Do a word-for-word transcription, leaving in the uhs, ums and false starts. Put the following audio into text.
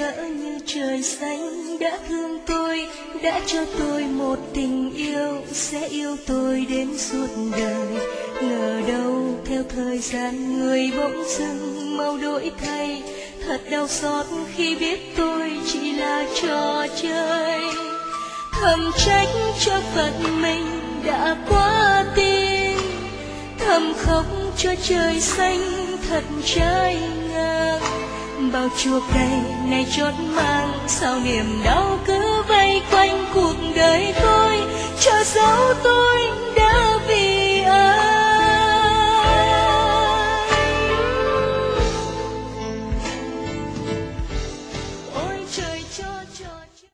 ngỡ như trời xanh đã thương tôi, đã cho tôi một tình yêu sẽ yêu tôi đến suốt đời. Ngờ đâu theo thời gian người bỗng dưng mau đổi thay, thật đau xót khi biết tôi chỉ là trò chơi. Thầm trách cho phận mình đã quá tin, thầm khóc cho trời xanh thật trái ngang. Bao chuộc đầy này chót mang, sao niềm đau cứ vây quanh cuộc đời tôi, chờ dấu tôi